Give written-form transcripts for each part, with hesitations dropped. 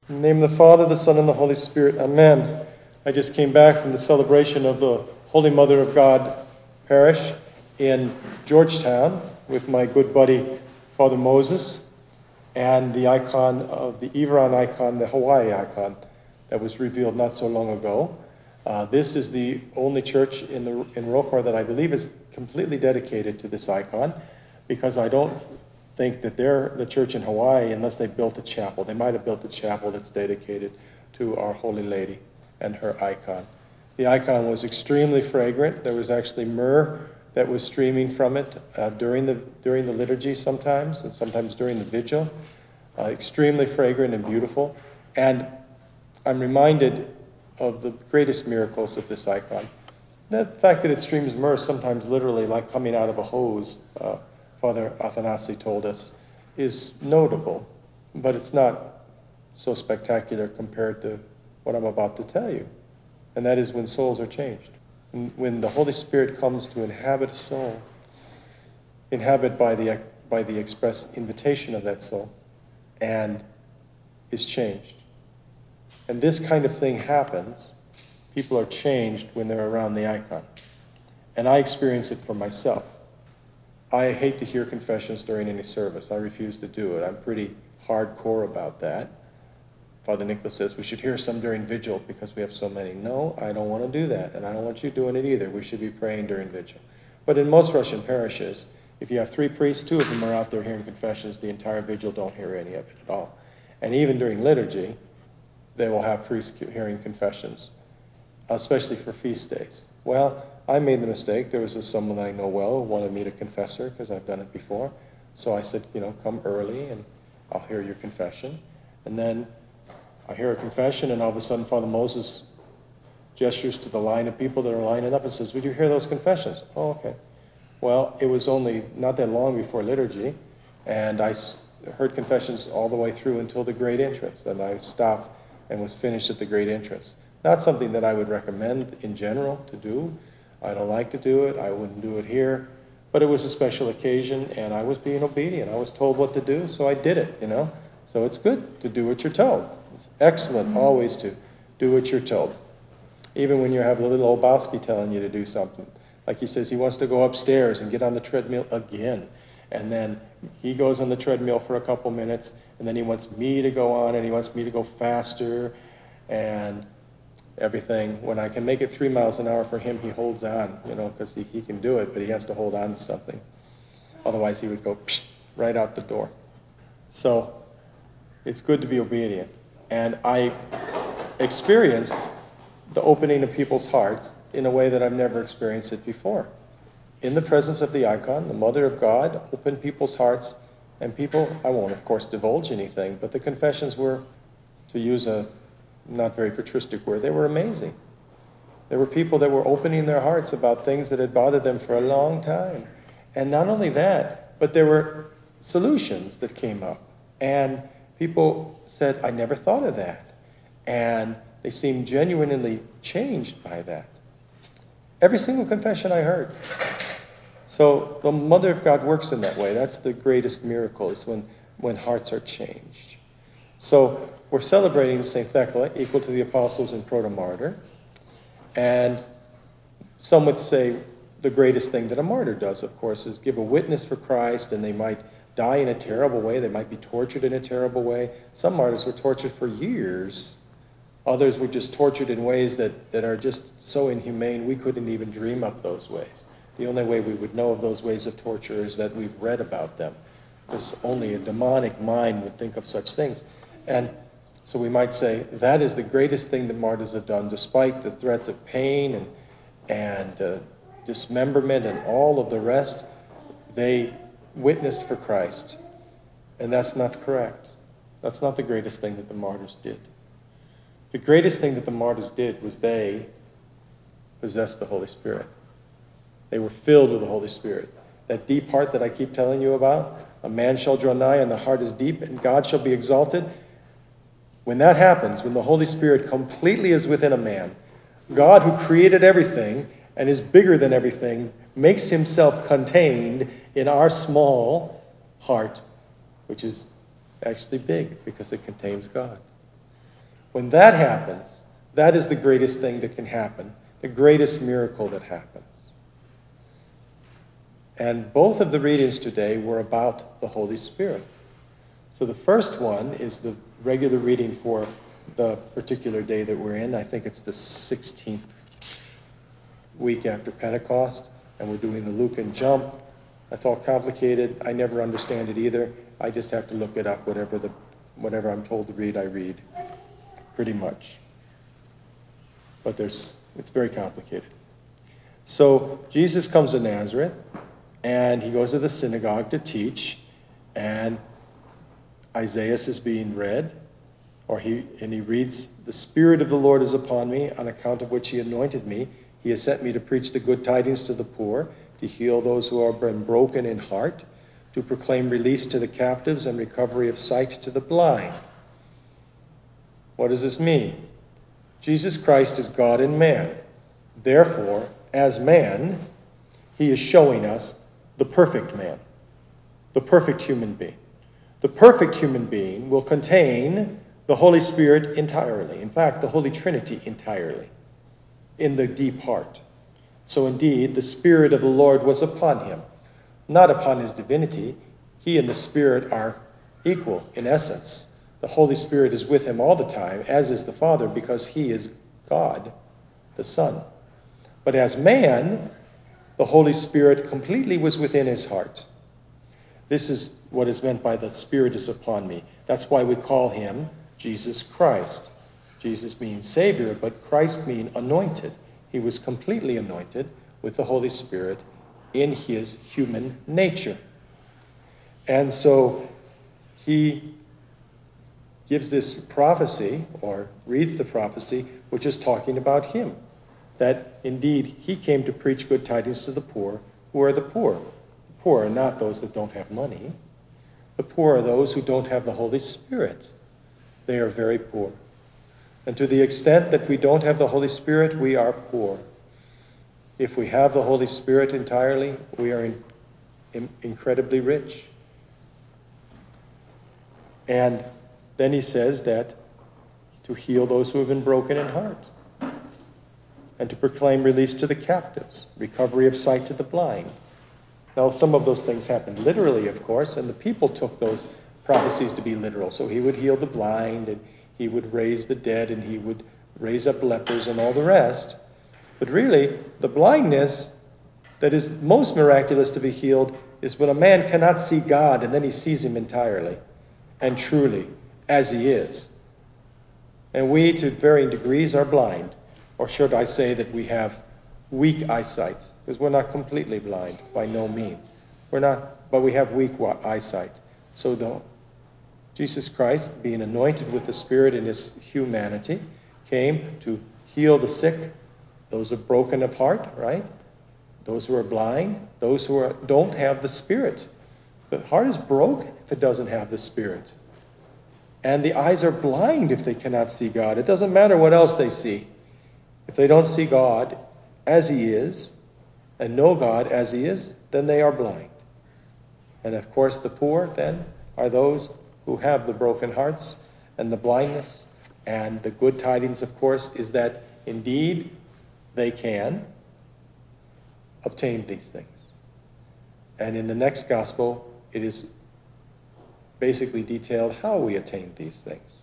In the name of the Father, the Son, and the Holy Spirit. Amen. I just came back from the celebration of the Holy Mother of God parish in Georgetown with my good buddy, Father Moses, and the icon of the Iran icon, the Hawaii icon, that was revealed not so long ago. This is the only church in ROCOR that I believe is completely dedicated to this icon, because I don't think that they're the church in Hawaii unless they built a chapel. They might have built a chapel that's dedicated to Our Holy Lady and her icon. The icon was extremely fragrant. There was actually myrrh that was streaming from it during the liturgy sometimes, and sometimes during the vigil. Extremely fragrant and beautiful. And I'm reminded of the greatest miracles of this icon. The fact that it streams myrrh, sometimes literally like coming out of a hose, Father Athanasi told us, is notable, but it's not so spectacular compared to what I'm about to tell you. And that is when souls are changed. When the Holy Spirit comes to inhabit a soul, inhabit by the express invitation of that soul, and is changed. And this kind of thing happens. People are changed when they're around the icon. And I experience it for myself. I hate to hear confessions during any service. I refuse to do it. I'm pretty hardcore about that. Father Nicholas says we should hear some during vigil because we have so many. No, I don't want to do that, and I don't want you doing it either. We should be praying during vigil. But in most Russian parishes, if you have 3 priests, 2 of them are out there hearing confessions. The entire vigil don't hear any of it at all. And even during liturgy, they will have priests hearing confessions, especially for feast days. Well, I made the mistake. There was someone I know well who wanted me to confess her because I've done it before. So I said, come early and I'll hear your confession. And then I hear a confession, and all of a sudden Father Moses gestures to the line of people that are lining up and says, "Would you hear those confessions?" Oh, okay. Well, it was only not that long before liturgy, and I heard confessions all the way through until the great entrance. Then I stopped and was finished at the great entrance. Not something that I would recommend in general to do. I don't like to do it. I wouldn't do it here. But it was a special occasion, and I was being obedient. I was told what to do, so I did it, So it's good to do what you're told. It's excellent always to do what you're told. Even when you have the little old Bosky telling you to do something. Like he says he wants to go upstairs and get on the treadmill again. And then he goes on the treadmill for a couple minutes, and then he wants me to go on, and he wants me to go faster, and everything. When I can make it 3 miles an hour for him, he holds on, because he can do it, but he has to hold on to something. Otherwise, he would go right out the door. So it's good to be obedient. And I experienced the opening of people's hearts in a way that I've never experienced it before. In the presence of the icon, the Mother of God opened people's hearts, and people, I won't, of course, divulge anything, but the confessions were, to use a not very patristic word, they were amazing. There were people that were opening their hearts about things that had bothered them for a long time. And not only that, but there were solutions that came up. And people said, "I never thought of that." And they seemed genuinely changed by that. Every single confession I heard. So the Mother of God works in that way. That's the greatest miracle, is when hearts are changed. So we're celebrating St. Thecla, equal to the apostles and proto-martyr. And some would say the greatest thing that a martyr does, of course, is give a witness for Christ, and they might die in a terrible way. They might be tortured in a terrible way. Some martyrs were tortured for years. Others were just tortured in ways that are just so inhumane we couldn't even dream up those ways. The only way we would know of those ways of torture is that we've read about them, because only a demonic mind would think of such things. And so we might say that is the greatest thing that martyrs have done, despite the threats of pain and dismemberment and all of the rest. They witnessed for Christ. And that's not correct. That's not the greatest thing that the martyrs did. The greatest thing that the martyrs did was they possessed the Holy Spirit. They were filled with the Holy Spirit. That deep heart that I keep telling you about, a man shall draw nigh and the heart is deep and God shall be exalted. When that happens, when the Holy Spirit completely is within a man, God, who created everything and is bigger than everything, makes himself contained in our small heart, which is actually big because it contains God. When that happens, that is the greatest thing that can happen, the greatest miracle that happens. And both of the readings today were about the Holy Spirit. So the first one is the regular reading for the particular day that we're in. I think it's the 16th week after Pentecost, and we're doing the Lucan jump. That's all complicated. I never understand it either. I just have to look it up. Whatever I'm told to read, I read, pretty much. But it's very complicated. So Jesus comes to Nazareth, and he goes to the synagogue to teach, and Isaiah is being read, and he reads, "The Spirit of the Lord is upon me, on account of which he anointed me. He has sent me to preach the good tidings to the poor, to heal those who have been broken in heart, to proclaim release to the captives and recovery of sight to the blind." What does this mean? Jesus Christ is God and man. Therefore, as man, he is showing us the perfect man, the perfect human being. The perfect human being will contain the Holy Spirit entirely. In fact, the Holy Trinity entirely in the deep heart. So indeed, the Spirit of the Lord was upon him, not upon his divinity. He and the Spirit are equal in essence. The Holy Spirit is with him all the time, as is the Father, because he is God, the Son. But as man, the Holy Spirit completely was within his heart. This is what is meant by the Spirit is upon me. That's why we call him Jesus Christ. Jesus means Savior, but Christ means anointed. He was completely anointed with the Holy Spirit in his human nature. And so he gives this prophecy, or reads the prophecy, which is talking about him. That indeed he came to preach good tidings to the poor. Who are the poor? The poor are not those that don't have money. The poor are those who don't have the Holy Spirit. They are very poor. And to the extent that we don't have the Holy Spirit, we are poor. If we have the Holy Spirit entirely, we are incredibly rich. And then he says that to heal those who have been broken in heart, and to proclaim release to the captives, recovery of sight to the blind. Now, some of those things happened literally, of course, and the people took those prophecies to be literal. So he would heal the blind, and he would raise the dead, and he would raise up lepers and all the rest. But really, the blindness that is most miraculous to be healed is when a man cannot see God, and then he sees him entirely and truly as he is. And we, to varying degrees, are blind. Or should I say that we have weak eyesight, because we're not completely blind, by no means. We're not, but we have weak eyesight. So Jesus Christ, being anointed with the Spirit in his humanity, came to heal the sick, those who are broken of heart, right? Those who are blind, those who don't have the Spirit. The heart is broken if it doesn't have the Spirit. And the eyes are blind if they cannot see God. It doesn't matter what else they see. If they don't see God as he is and know God as he is, then they are blind. And of course, the poor then are those who have the broken hearts and the blindness. And the good tidings, of course, is that indeed they can obtain these things. And in the next gospel, it is basically detailed how we attain these things.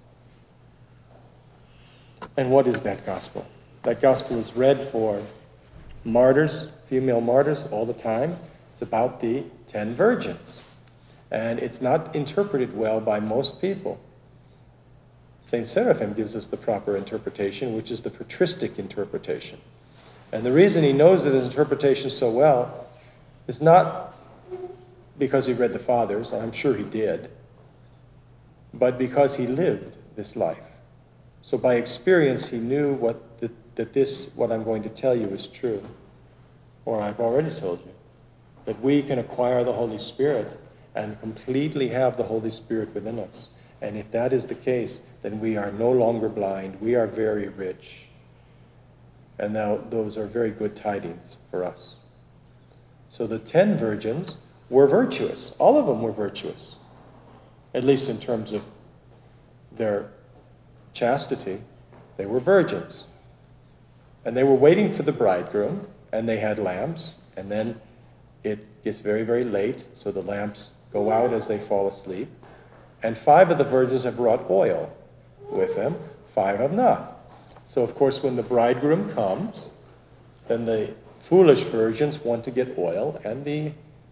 And what is that gospel? That gospel is read for martyrs, female martyrs, all the time. It's about the 10 virgins. And it's not interpreted well by most people. St. Seraphim gives us the proper interpretation, which is the patristic interpretation. And the reason he knows his interpretation so well is not because he read the Fathers, I'm sure he did, but because he lived this life. So by experience, he knew what I'm going to tell you is true, or I've already told you, that we can acquire the Holy Spirit and completely have the Holy Spirit within us. And if that is the case, then we are no longer blind. We are very rich. And now those are very good tidings for us. So the 10 virgins were virtuous. All of them were virtuous, at least in terms of their chastity, they were virgins. And they were waiting for the bridegroom, and they had lamps, and then it gets very, very late, so the lamps go out as they fall asleep. And 5 of the virgins have brought oil with them, 5 have not. So, of course, when the bridegroom comes, then the foolish virgins want to get oil, and the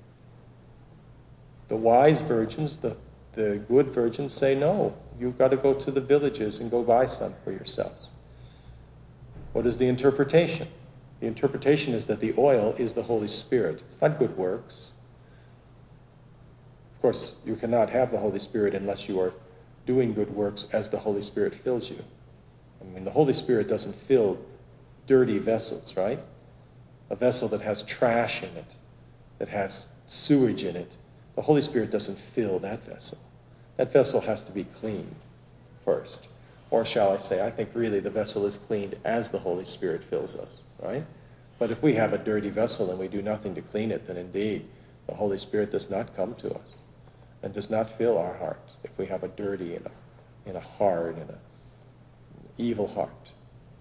wise virgins, the good virgins say, no, you've got to go to the villages and go buy some for yourselves. What is the interpretation? The interpretation is that the oil is the Holy Spirit. It's not good works. Of course, you cannot have the Holy Spirit unless you are doing good works as the Holy Spirit fills you. I mean, the Holy Spirit doesn't fill dirty vessels, right? A vessel that has trash in it, that has sewage in it. The Holy Spirit doesn't fill that vessel. That vessel has to be cleaned first. Or shall I say, I think really the vessel is cleaned as the Holy Spirit fills us, right? But if we have a dirty vessel and we do nothing to clean it, then indeed the Holy Spirit does not come to us and does not fill our heart if we have a dirty and a hard and an evil heart.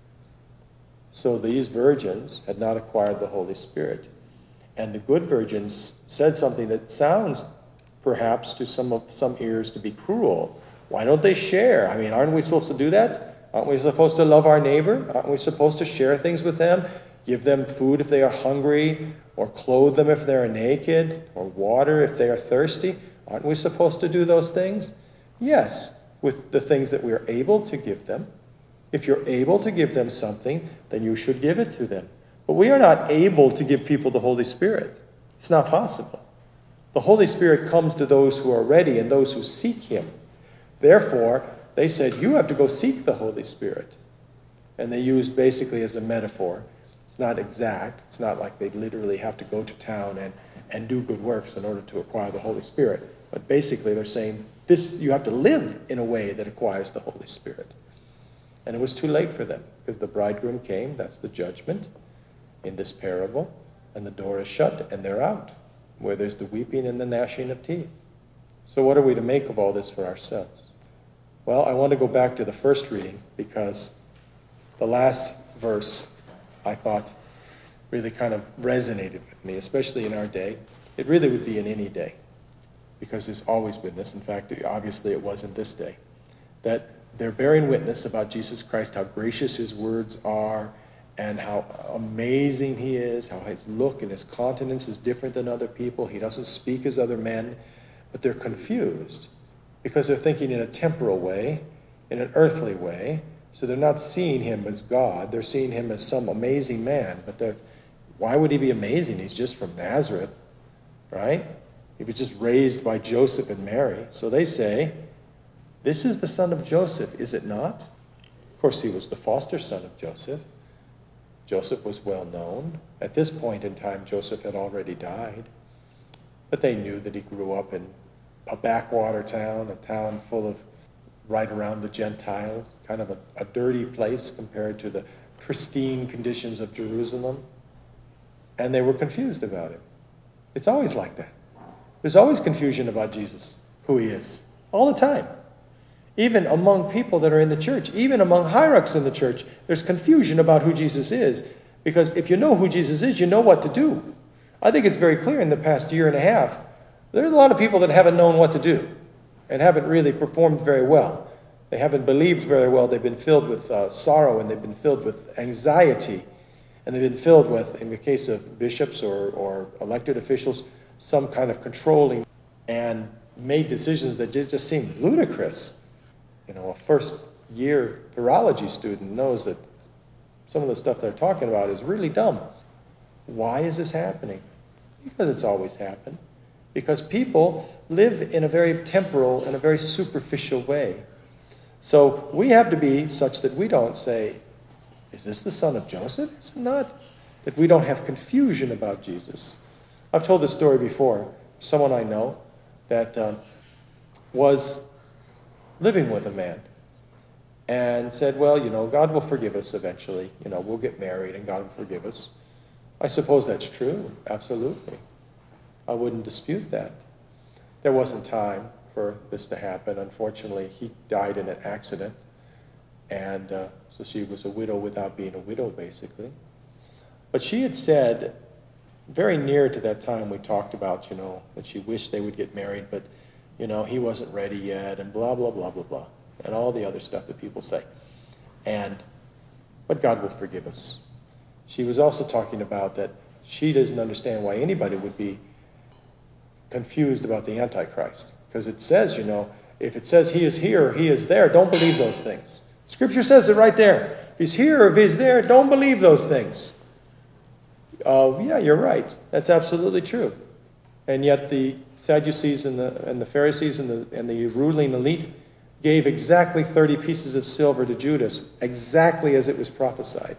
So these virgins had not acquired the Holy Spirit. And the good virgins said something that sounds perhaps to some ears to be cruel. Why don't they share? I mean, aren't we supposed to do that? Aren't we supposed to love our neighbor? Aren't we supposed to share things with them? Give them food if they are hungry, or clothe them if they are naked, or water if they are thirsty? Aren't we supposed to do those things? Yes, with the things that we are able to give them. If you're able to give them something, then you should give it to them. But we are not able to give people the Holy Spirit. It's not possible. The Holy Spirit comes to those who are ready and those who seek him. Therefore, they said, you have to go seek the Holy Spirit. And they used basically as a metaphor. It's not exact. It's not like they literally have to go to town and do good works in order to acquire the Holy Spirit. But basically they're saying, you have to live in a way that acquires the Holy Spirit. And it was too late for them, because the bridegroom came, that's the judgment in this parable, and the door is shut, and they're out, where there's the weeping and the gnashing of teeth. So what are we to make of all this for ourselves? Well, I want to go back to the first reading, because the last verse, I thought, really kind of resonated with me, especially in our day. It really would be in any day, because there's always been this. In fact, obviously it was in this day, that they're bearing witness about Jesus Christ, how gracious his words are, and how amazing he is, how his look and his countenance is different than other people. He doesn't speak as other men, but they're confused because they're thinking in a temporal way, in an earthly way. So they're not seeing him as God. They're seeing him as some amazing man. But why would he be amazing? He's just from Nazareth, right? He was just raised by Joseph and Mary. So they say, this is the son of Joseph, is it not? Of course, he was the foster son of Joseph. Joseph was well known. At this point in time, Joseph had already died. But they knew that he grew up in a backwater town, a town full of, right around the Gentiles, kind of a dirty place compared to the pristine conditions of Jerusalem. And they were confused about it. It's always like that. There's always confusion about Jesus, who he is, all the time. Even among people that are in the church, even among hierarchs in the church, there's confusion about who Jesus is. Because if you know who Jesus is, you know what to do. I think it's very clear in the past year and a half, there's a lot of people that haven't known what to do and haven't really performed very well. They haven't believed very well. They've been filled with sorrow, and they've been filled with anxiety. And they've been filled with, in the case of bishops or elected officials, some kind of controlling, and made decisions that just seem ludicrous. You know, a first-year virology student knows that some of the stuff they're talking about is really dumb. Why is this happening? Because it's always happened. Because people live in a very temporal and a very superficial way. So we have to be such that we don't say, is this the son of Joseph? Is it not? That we don't have confusion about Jesus. I've told this story before. Someone I know that was living with a man and said, well, you know, God will forgive us eventually. You know, we'll get married and God will forgive us. I suppose that's true. Absolutely. I wouldn't dispute that. There wasn't time for this to happen. Unfortunately, he died in an accident. And so she was a widow without being a widow, basically. But she had said, very near to that time, we talked about, that she wished they would get married, but, he wasn't ready yet, and blah, blah, blah, blah, blah, and all the other stuff that people say. But God will forgive us. She was also talking about that she doesn't understand why anybody would be confused about the Antichrist. Because it says, if it says he is here or he is there, don't believe those things. Scripture says it right there. If he's here or if he's there, don't believe those things. Yeah, you're right. That's absolutely true. And yet the Sadducees and the Pharisees and the ruling elite gave exactly 30 pieces of silver to Judas, exactly as it was prophesied.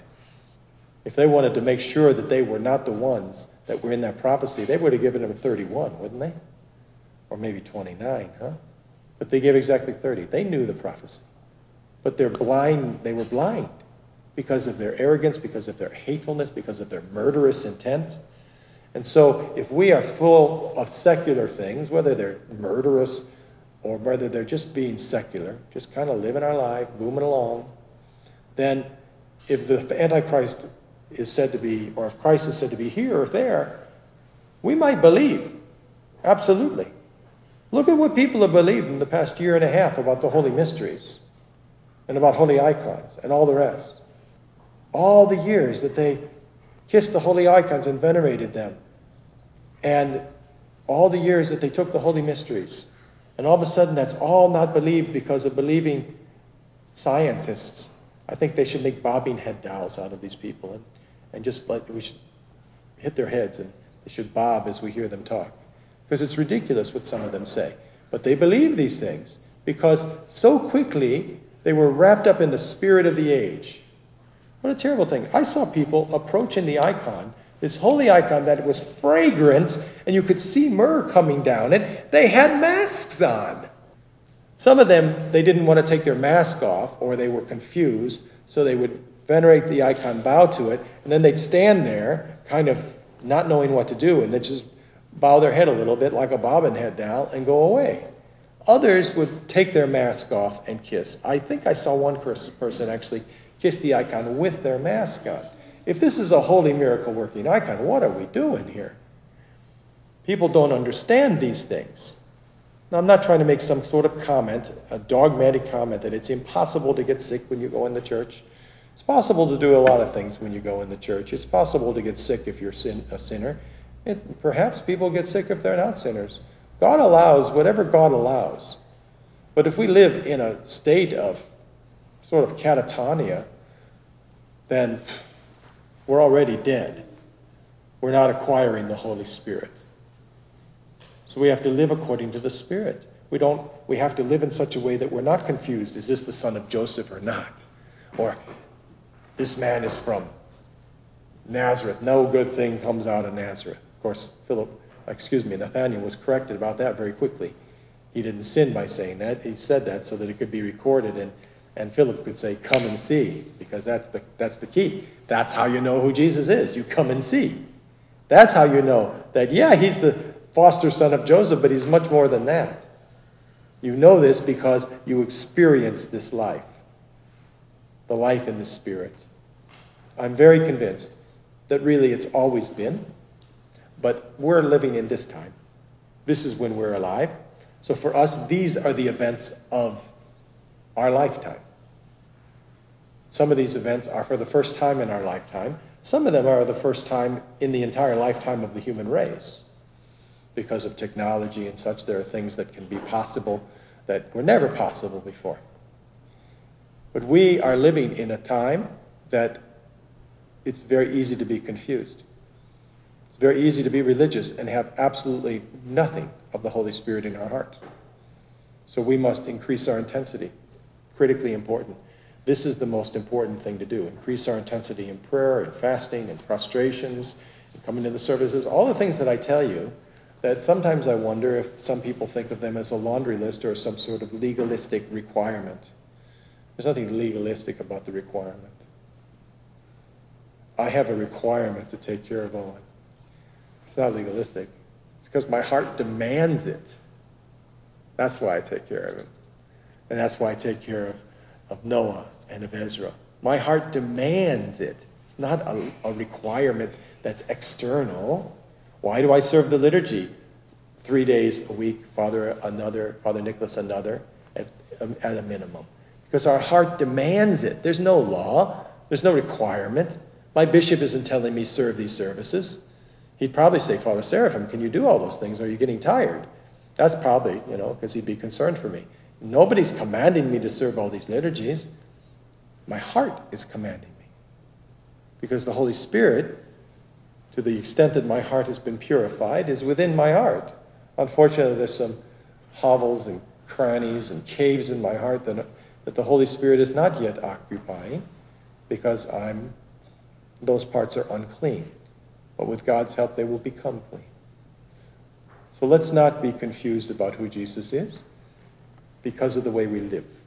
If they wanted to make sure that they were not the ones that were in that prophecy, they would have given him 31, wouldn't they? Or maybe 29, huh? But they gave exactly 30. They knew the prophecy. But they were blind because of their arrogance, because of their hatefulness, because of their murderous intent. And so if we are full of secular things, whether they're murderous or whether they're just being secular, just kind of living our life, booming along, then if the Antichrist is said to be, or if Christ is said to be here or there, we might believe. Absolutely. Look at what people have believed in the past year and a half about the holy mysteries and about holy icons and all the rest. All the years that they kissed the holy icons and venerated them, and all the years that they took the holy mysteries, and all of a sudden that's all not believed because of believing scientists. I think they should make bobbing head dolls out of these people, and just we should hit their heads and they should bob as we hear them talk. Because it's ridiculous what some of them say. But they believe these things because so quickly they were wrapped up in the spirit of the age. What a terrible thing. I saw people approaching the icon, this holy icon that was fragrant, and you could see myrrh coming down it. They had masks on. Some of them, they didn't want to take their mask off, or they were confused, so they would venerate the icon, bow to it, and then they'd stand there, kind of not knowing what to do, and they'd just bow their head a little bit like a bobbin head down and go away. Others would take their mask off and kiss. I think I saw one person actually kiss the icon with their mask on. If this is a holy miracle-working icon, what are we doing here? People don't understand these things. Now, I'm not trying to make some sort of comment, a dogmatic comment, that it's impossible to get sick when you go in the church. It's possible to do a lot of things when you go in the church. It's possible to get sick if you're a sinner. Perhaps people get sick if they're not sinners. God allows whatever God allows. But if we live in a state of sort of catatonia, then we're already dead. We're not acquiring the Holy Spirit. So we have to live according to the Spirit. We have to live in such a way that we're not confused. Is this the son of Joseph or not? Or this man is from Nazareth. No good thing comes out of Nazareth. Of course, Nathanael was corrected about that very quickly. He didn't sin by saying that. He said that so that it could be recorded, and Philip could say, "Come and see," because that's the key. That's how you know who Jesus is. You come and see. That's how you know that, yeah, he's the foster son of Joseph, but he's much more than that. You know this because you experience this life, the life in the Spirit. I'm very convinced that really it's always been, but we're living in this time. This is when we're alive. So for us, these are the events of our lifetime. Some of these events are for the first time in our lifetime. Some of them are the first time in the entire lifetime of the human race. Because of technology and such, there are things that can be possible that were never possible before. But we are living in a time that it's very easy to be confused. It's very easy to be religious and have absolutely nothing of the Holy Spirit in our heart. So we must increase our intensity. It's critically important. This is the most important thing to do. Increase our intensity in prayer and fasting and prostrations and coming to the services. All the things that I tell you that sometimes I wonder if some people think of them as a laundry list or some sort of legalistic requirement. There's nothing legalistic about the requirement. I have a requirement to take care of Owen. It's not legalistic. It's because my heart demands it. That's why I take care of him. And that's why I take care of Noah and of Ezra. My heart demands it. It's not a requirement that's external. Why do I serve the liturgy? 3 days a week, Father Nicholas another, at a minimum. Because our heart demands it. There's no law. There's no requirement. My bishop isn't telling me serve these services. He'd probably say, Father Seraphim, can you do all those things? Or are you getting tired? That's probably, because he'd be concerned for me. Nobody's commanding me to serve all these liturgies. My heart is commanding me. Because the Holy Spirit, to the extent that my heart has been purified, is within my heart. Unfortunately, there's some hovels and crannies and caves in my heart that the Holy Spirit is not yet occupying, because those parts are unclean. But with God's help, they will become clean. So let's not be confused about who Jesus is because of the way we live.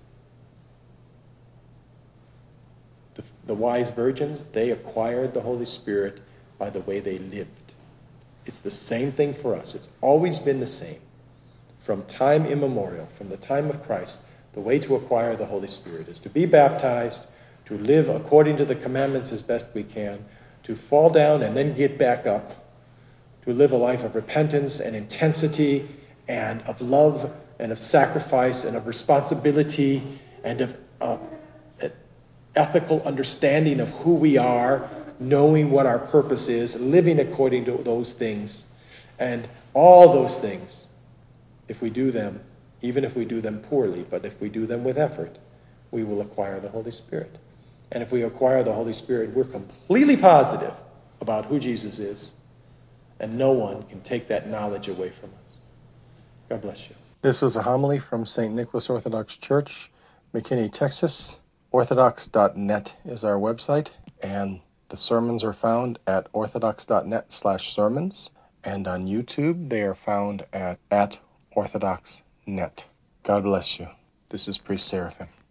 The wise virgins, they acquired the Holy Spirit by the way they lived. It's the same thing for us. It's always been the same. From time immemorial, from the time of Christ, the way to acquire the Holy Spirit is to be baptized, to live according to the commandments as best we can, to fall down and then get back up, to live a life of repentance and intensity and of love and of sacrifice and of responsibility and of ethical understanding of who we are, knowing what our purpose is, living according to those things. And all those things, if we do them, even if we do them poorly, but if we do them with effort, we will acquire the Holy Spirit. And if we acquire the Holy Spirit, we're completely positive about who Jesus is, and no one can take that knowledge away from us. God bless you. This was a homily from St. Nicholas Orthodox Church, McKinney, Texas. Orthodox.net is our website, and the sermons are found at orthodox.net/sermons, and on YouTube they are found at orthodox.net. God bless you. This is Priest Seraphim.